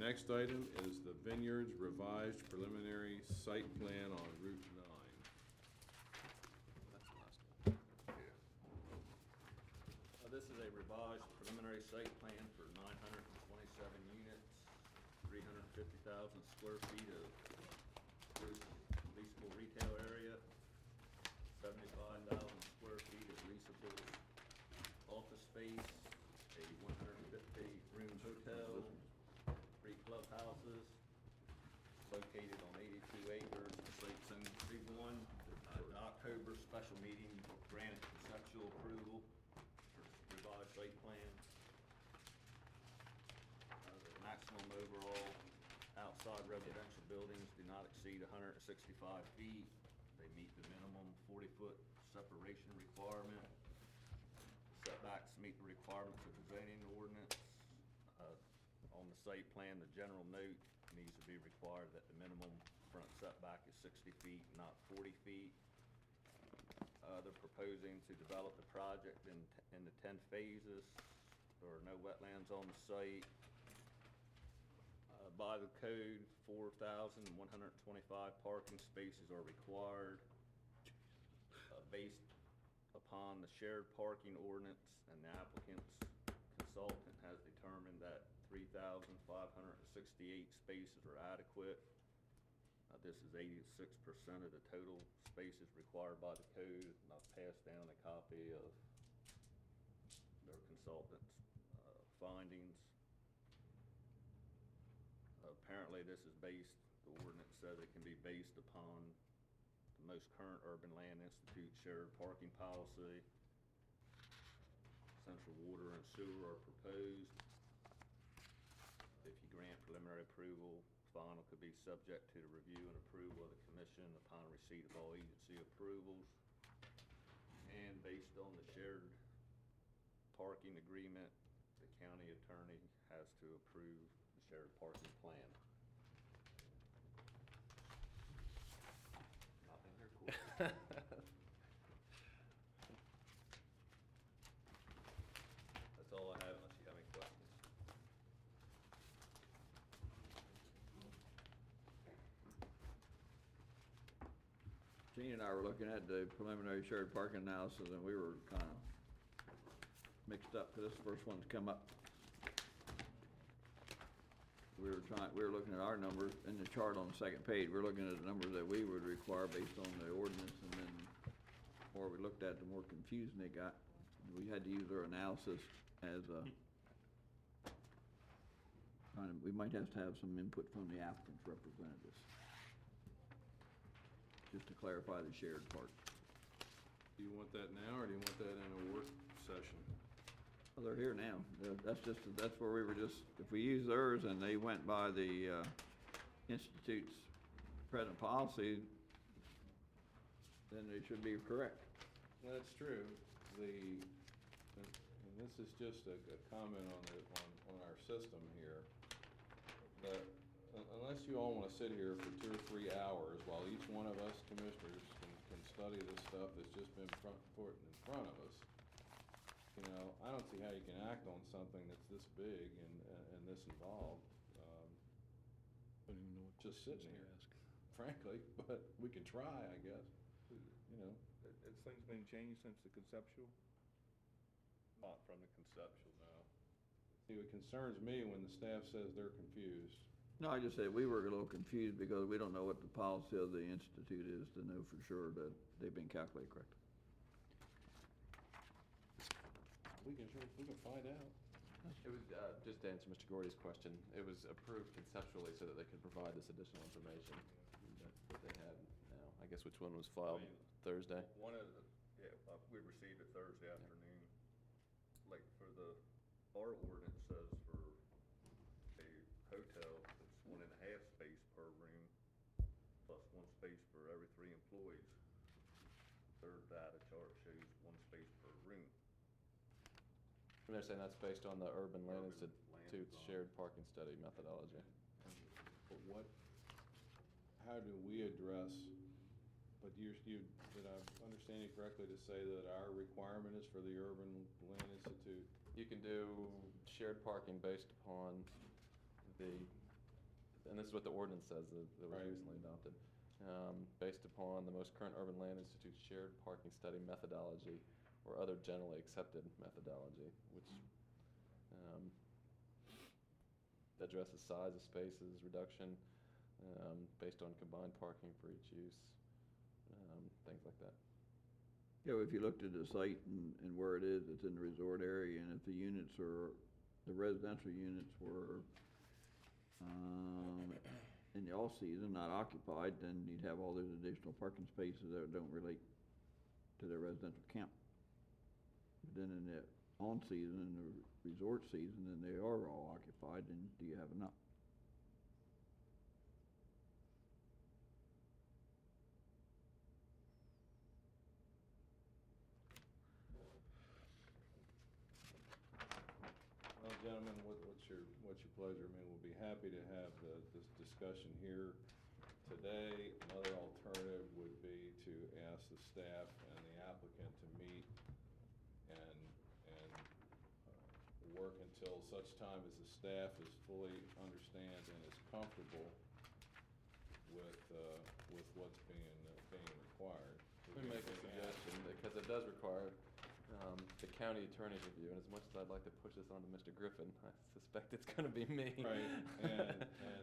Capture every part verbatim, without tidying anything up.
next item is the Vineyards revised preliminary site plan on Route nine. That's the last one. Uh, This is a revised preliminary site plan for nine hundred twenty-seven units, three hundred fifty thousand square feet of gross leasable retail area, seventy-five thousand square feet of leasable office space, a one hundred fifty room hotel, three clubhouses, located on eighty-two acres, the site's in C one. Uh, the October special meeting granted conceptual approval for revised site plan. Uh, the maximum overall outside residential buildings do not exceed one hundred sixty-five feet. They meet the minimum forty-foot separation requirement. Setbacks meet the requirements of the zoning ordinance. Uh, On the site plan, the general note needs to be required that the minimum front setback is sixty feet, not forty feet. Uh, They're proposing to develop the project in, in the ten phases. There are no wetlands on the site. Uh, By the code, four thousand one hundred twenty-five parking spaces are required. Uh, Based upon the shared parking ordinance, and the applicant's consultant has determined that three thousand five hundred sixty-eight spaces are adequate. Uh, this is eighty-six percent of the total spaces required by the code, and I've passed down a copy of their consultant's uh, findings. Apparently, this is based, the ordinance says it can be based upon the most current Urban Land Institute shared parking policy. Central water and sewer are proposed. If you grant preliminary approval, final could be subject to the review and approval of the commission upon receipt of all agency approvals. And based on the shared parking agreement, the county attorney has to approve the shared parking plan. Nothing here, cool. That's all I have unless you have any questions. Gene and I were looking at the preliminary shared parking analysis, and we were kind of mixed up, because this is the first one to come up. We were trying, we were looking at our numbers in the chart on the second page. We're looking at the numbers that we would require based on the ordinance, and then the more we looked at, the more confusing it got. We had to use our analysis as a kind of, we might have to have some input from the applicant's representatives, just to clarify the shared part. Do you want that now, or do you want that in a work session? Well, they're here now. Uh, That's just, that's where we were just, if we use theirs and they went by the uh, Institute's present policy, then they should be correct. That's true. The, and this is just a, a comment on the, on, on our system here, that unless you all want to sit here for two or three hours while each one of us commissioners can, can study this stuff that's just been front, put in front of us, you know, I don't see how you can act on something that's this big and, and this involved, um, I don't even know what just questions sitting to here, ask. frankly, but we can try, I guess, you know. Has things been changed since the conceptual? Not from the conceptual, no. See, what concerns me when the staff says they're confused. No, I just said we were a little confused because we don't know what the policy of the Institute is to know for sure that they've been calculated correct. We can sure, we can find out. It was, uh, just to answer Mister Gordy's question, it was approved conceptually so that they could provide this additional information that they have now. I guess which one was filed I mean, Thursday? One of the, yeah, uh, we received it Thursday afternoon. Like for the, our ordinance says for a hotel, it's one and a half space per room, plus one space for every three employees. Their data chart shows one space per room. And they're saying that's based on the Urban Land Urban Institute's Land shared parking study methodology. But what, how do we address, but you, you, did I understand you correctly to say that our requirement is for the Urban Land Institute? You can do shared parking based upon the and this is what the ordinance says that, that was Right. recently adopted. Um, based upon the most current Urban Land Institute shared parking study methodology or other generally accepted methodology, which, um, addresses size of spaces, reduction, um, based on combined parking for each use, um, things like that. Yeah, if you looked at the site and, and where it is, it's in the resort area, and if the units are, the residential units were, um, in the off-season, not occupied, then you'd have all those additional parking spaces that don't relate to the residential camp. But then in the on-season, in the resort season, then they are all occupied, then do you have enough? Well, gentlemen, what, what's your, what's your pleasure? I mean, we'll be happy to have the, this discussion here today. Another alternative would be to ask the staff and the applicant to meet and, and uh, work until such time as the staff is fully understand and is comfortable with, uh, with what's being, uh, being required. Let me make a suggestion, because it does require, um, the county attorney's review, and as much as I'd like to push this on to Mister Griffin, I suspect it's gonna be me. Right, and, and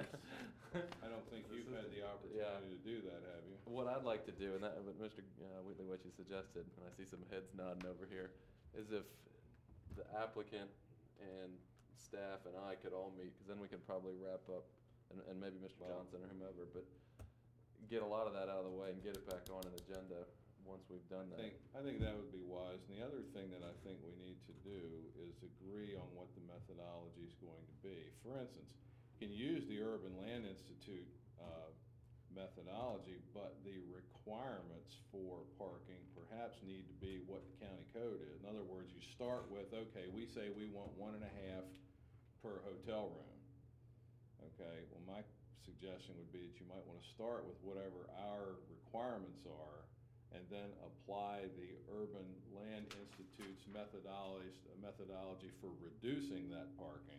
since I don't think This you've had is- the yeah. opportunity to do that, have you? What I'd like to do, and that, but Mister uh, Wheatley, what you suggested, and I see some heads nodding over here, is if the applicant and staff and I could all meet, because then we could probably wrap up, and, and maybe Mister Well- Johnson or whomever, but get a lot of that out of the way and get it back on an agenda once we've done I that. think, I think that would be wise, and the other thing that I think we need to do is agree on what the methodology is going to be. For instance, you can use the Urban Land Institute, uh, methodology, but the requirements for parking perhaps need to be what the county code is. In other words, you start with, okay, we say we want one and a half per hotel room. Okay, well, my suggestion would be that you might want to start with whatever our requirements are and then apply the Urban Land Institute's methodology, methodology for reducing that parking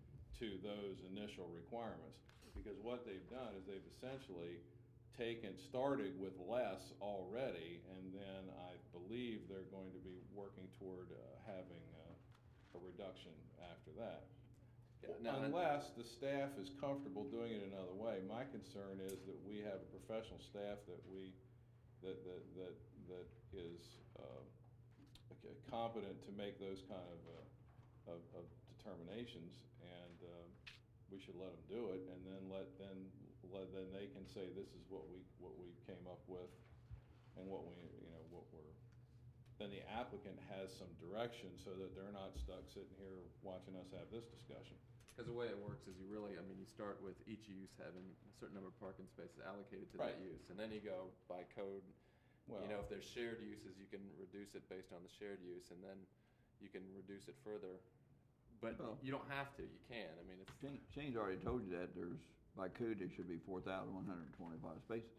to those initial requirements. Because what they've done is they've essentially taken, started with less already, and then I believe they're going to be working toward uh, having uh, a reduction after that. Yeah, now, and- Unless the staff is comfortable doing it another way. My concern is that we have a professional staff that we, that, that, that, that is uh, okay, competent to make those kind of, uh, of, of determinations, and uh, we should let them do it, and then let, then, let, then they can say, this is what we, what we came up with, and what we, you know, what we're, then the applicant has some direction so that they're not stuck sitting here watching us have this discussion. Because the way it works is you really, I mean, you start with each use having a certain number of parking spaces allocated to that Right. use, and then you go by code. Well, You know, if there's shared uses, you can reduce it based on the shared use, and then you can reduce it further. But Well- you don't have to, you can, I mean, it's, Shane, Shane's already told you that there's, by code, there should be four thousand one hundred and twenty-five spaces.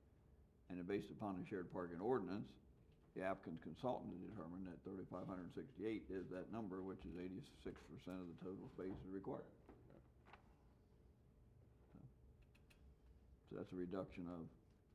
And then based upon the shared parking ordinance, the applicant's consultant determined that thirty-five hundred and sixty-eight is that number, which is eighty-six percent of the total spaces required. So, so that's a reduction of,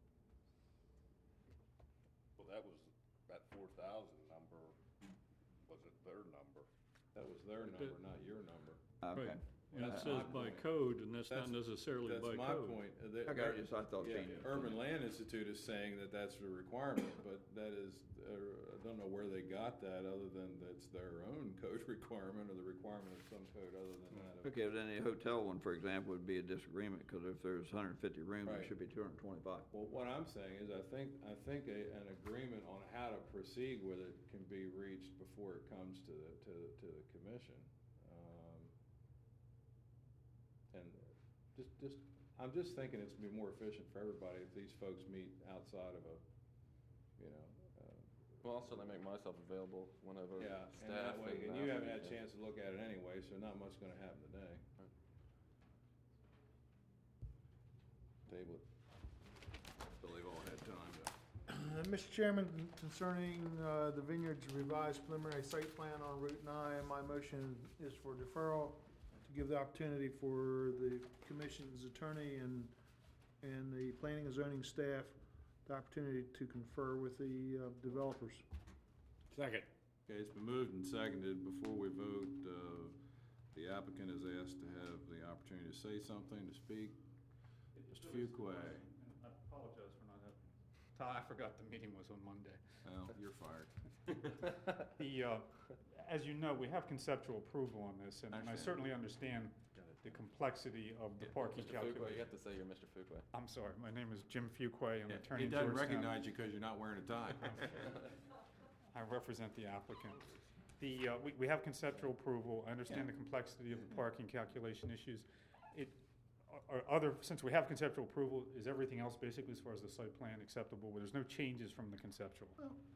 Well, that was, that four thousand number, was it their number? that was their number, not your number. okay. And it That's says my by point. code, and that's not That's- necessarily by That's code. my point. uh, that- Okay, I just- I thought Yeah, Shane- Urban Land Institute is saying that that's the requirement, but that is, uh, I don't know where they got that, other than that's their own code requirement, or the requirement of some code other than that. of- Okay, but then the hotel one, for example, would be a disagreement, because if there's one hundred and fifty rooms, Right. it should be two hundred and twenty-five. Well, what I'm saying is, I think, I think a, an agreement on how to proceed with it can be reached before it comes to the, to, to the commission. Um, And just, just, I'm just thinking it's gonna be more efficient for everybody if these folks meet outside of a, you know, uh, well, I'll certainly make myself available whenever yeah, and staff that way, and. and you uh, haven't had a yeah. chance to look at it anyway, so not much gonna happen today. Table it. So they've all had time to. Uh, Mister Chairman, concerning uh, the Vineyards revised preliminary site plan on Route nine, my motion is for deferral to give the opportunity for the commission's attorney and, and the planning and zoning staff the opportunity to confer with the uh, developers. Second. Okay, it's been moved and seconded. Before we vote, uh, the applicant is asked to have the opportunity to say something, to speak. Mister Fuqua. I apologize for not having, Todd, I forgot the meeting was on Monday. Well, you're fired. The, uh, as you know, we have conceptual approval on this, and I and I understand. certainly understand the complexity of the parking Mister Fuqua, you calculation. have to say you're Mister Fuqua. I'm sorry, my name is Jim Fuqua, I'm Yeah, attorney He in doesn't Georgetown. recognize you because you're not wearing a tie. I represent the applicant. The, uh, we, we have conceptual approval, I understand the complexity of the parking calculation issues. It, are other, since we have conceptual approval, is everything else basically as far as the site plan acceptable, where there's no changes from the conceptual?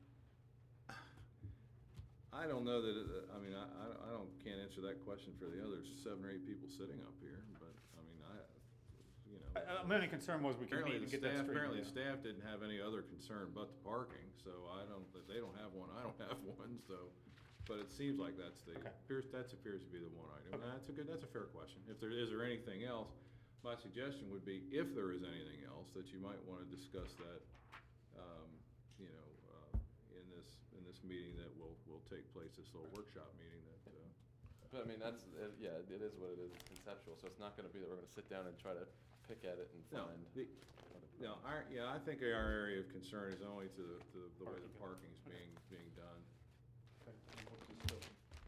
I don't know that, it- I mean, I, I don't- I don't, can't answer that question for the other seven or eight people sitting up here, but, I mean, I, you know. I- I- My only concern was we can Apparently, meet and the get that staff, straightened apparently, the out. staff didn't have any other concern but the parking, so I don't, if they don't have one, I don't have one, so. But it seems like that's the, Okay. appears, that appears to be the one item. Okay. That's a good, that's a fair question. If there, is there anything else? My suggestion would be, if there is anything else, that you might wanna discuss that, um, you know, uh, in this, in this meeting that will, will take place, this little workshop meeting that, uh, But I mean, that's, it- yeah, it is what it is, it's conceptual, so it's not gonna be that we're gonna sit down and try to pick at it and no, find. the, no, our, yeah, I think our area of concern is only to the, to the way the Parking. parking's being, being done. Okay, and we'll just, uh,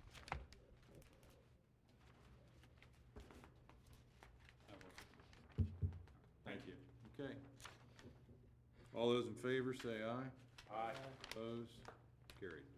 Thank you. Okay. All those in favor say aye. Aye. Opposed? Carried.